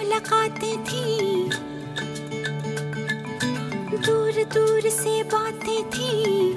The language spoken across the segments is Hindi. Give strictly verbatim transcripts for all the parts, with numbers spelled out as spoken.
मुलाकातें थी, दूर दूर से बातें थी,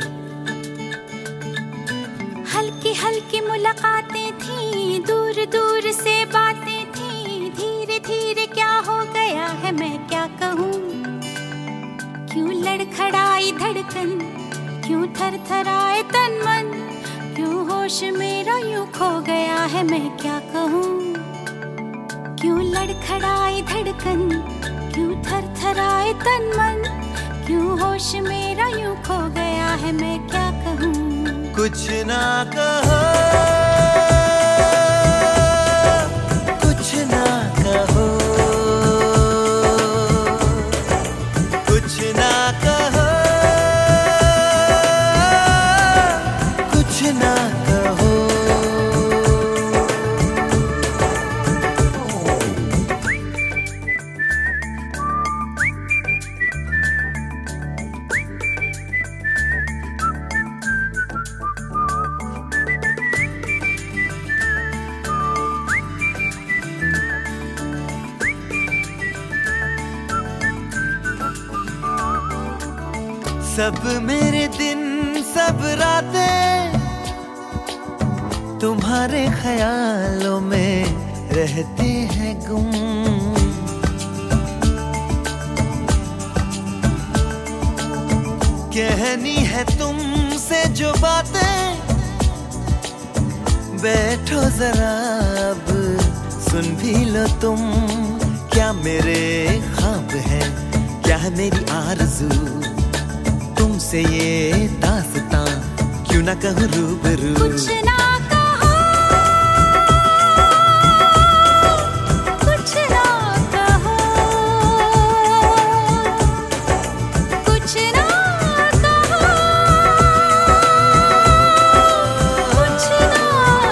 हल्की हल्की मुलाकातें थी, दूर दूर से बातें थी। धीरे धीरे क्या हो गया है मैं क्या कहूँ, क्यों लड़खड़ाई धड़कन, क्यों थरथराए तन मन, क्यों होश मेरा यूं खो गया है मैं क्या कहूँ। क्यों लड़खड़ाई धड़कन, क्यों थरथराए तन मन, क्यों होश मेरा यूं खो गया है मैं क्या कहूँ। कुछ ना कहो, कुछ ना कहो, कुछ ना कहो, कुछ ना कहो। सब मेरे दिन सब रातें तुम्हारे ख्यालों में रहते हैं गुम। कहनी है तुमसे जो बातें, बैठो जरा अब सुन भी लो तुम। क्या मेरे ख्वाब हैं, क्या है मेरी आरज़ू, तुमसे ये दास्तां क्यों ना कहूँ रूबरू। कुछ ना कहो, कुछ ना कहो, कुछ ना कहो, कुछ ना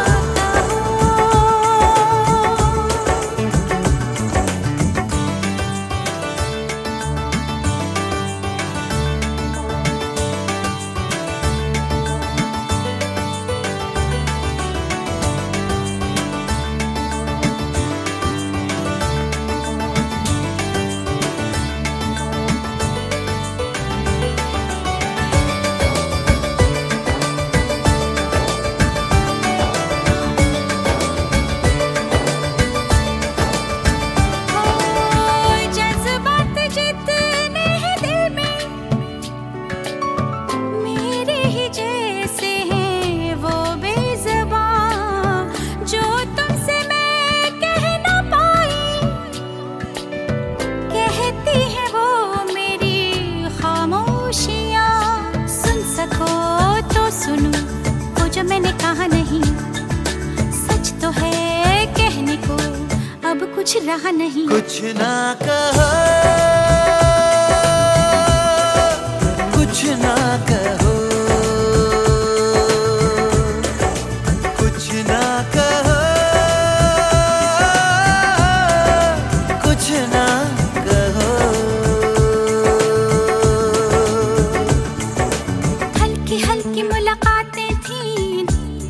सुनूं वो जो मैंने कहा नहीं, सच तो है कहने को अब कुछ रहा नहीं। कुछ ना कहो, कुछ ना कहो, कुछ ना कहो, कुछ ना कहो। हल्की हल्की मुलाकातें थी,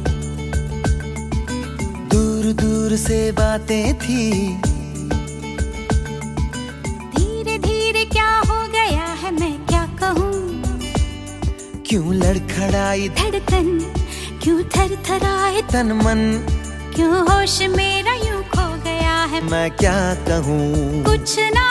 दूर दूर से बातें थी, धीरे धीरे क्या हो गया है मैं क्या कहूँ। क्यों लड़खड़ाई धड़कन, क्यों थरथराए तन मन, क्यों होश मेरा यूं खो गया है मैं क्या कहूँ। कुछ ना